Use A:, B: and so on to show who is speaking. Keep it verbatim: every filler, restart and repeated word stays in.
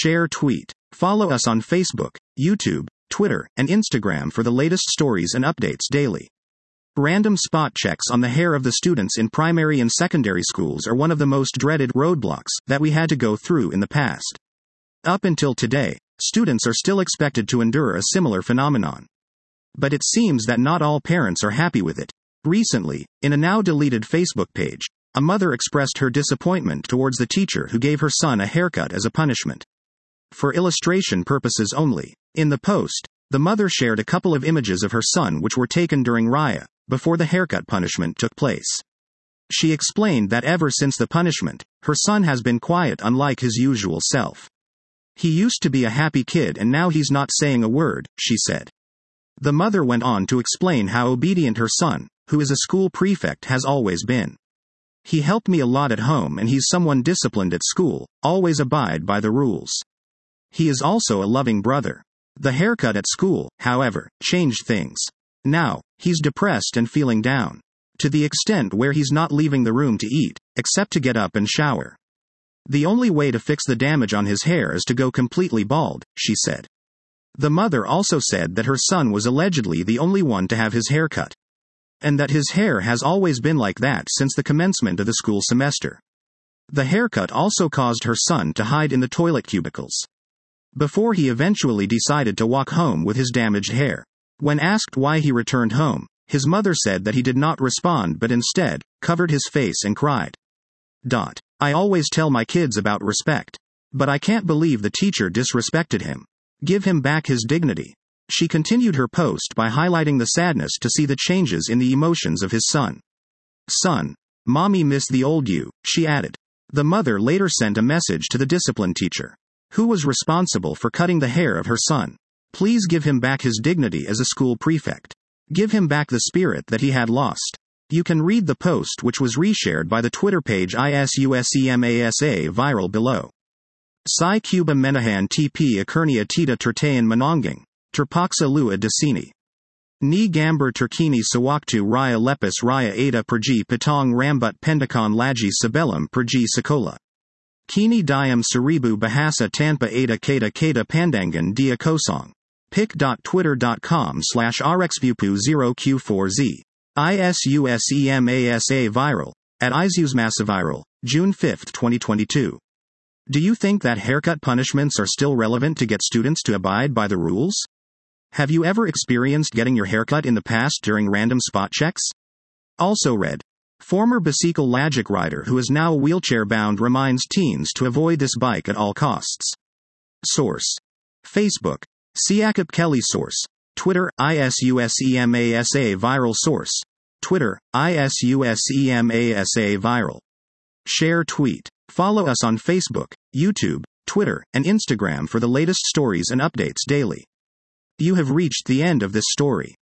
A: Share tweet. Follow us on Facebook, YouTube, Twitter, and Instagram for the latest stories and updates daily. Random spot checks on the hair of the students in primary and secondary schools are one of the most dreaded roadblocks that we had to go through in the past. Up until today, students are still expected to endure a similar phenomenon. But it seems that not all parents are happy with it. Recently, in a now deleted Facebook page, a mother expressed her disappointment towards the teacher who gave her son a haircut as a punishment. For illustration purposes only, in the post, the mother shared a couple of images of her son which were taken during Raya, before the haircut punishment took place. She explained that ever since the punishment, her son has been quiet unlike his usual self. He used to be a happy kid and now he's not saying a word, she said. The mother went on to explain how obedient her son, who is a school prefect, has always been. He helped me a lot at home and he's someone disciplined at school, always abide by the rules. He is also a loving brother. The haircut at school, however, changed things. Now, he's depressed and feeling down. To the extent where he's not leaving the room to eat, except to get up and shower. The only way to fix the damage on his hair is to go completely bald, she said. The mother also said that her son was allegedly the only one to have his hair cut. And that his hair has always been like that since the commencement of the school semester. The haircut also caused her son to hide in the toilet cubicles. Before he eventually decided to walk home with his damaged hair. When asked why he returned home, his mother said that he did not respond but instead, covered his face and cried. Dot. I always tell my kids about respect. But I can't believe the teacher disrespected him. Give him back his dignity. She continued her post by highlighting the sadness to see the changes in the emotions of his son. Son. Mommy miss the old you, she added. The mother later sent a message to the discipline teacher, who was responsible for cutting the hair of her son. Please give him back his dignity as a school prefect. Give him back the spirit that he had lost. You can read the post which was reshared by the Twitter page ISUSEMASA viral below. Sai Cuba Menahan T P Akernia Tita Tertain Manonging, Terpaksa Lua Desini. Ni Gambar Turkini Sawaktu Raya Lepis Raya Ada Pergi Patong Rambut Pendakan Laji Sabelum Pergi Sekolah. Kini Diam Seribu Bahasa Tanpa Ada Kata Kata Pandangan Dia Kosong. pic.twitter.com slash rxvupu0q4z. ISUSEMASA viral. At ISUSMASAviral, June fifth, twenty twenty-two. Do you think that haircut punishments are still relevant to get students to abide by the rules? Have you ever experienced getting your haircut in the past during random spot checks? Also read. Former bicycle Lagic rider who is now wheelchair-bound reminds teens to avoid this bike at all costs. Source. Facebook. Siakap Kelly Source. Twitter, ISUSEMASA viral source. Twitter, ISUSEMASA viral. Share tweet. Follow us on Facebook, YouTube, Twitter, and Instagram for the latest stories and updates daily. You have reached the end of this story.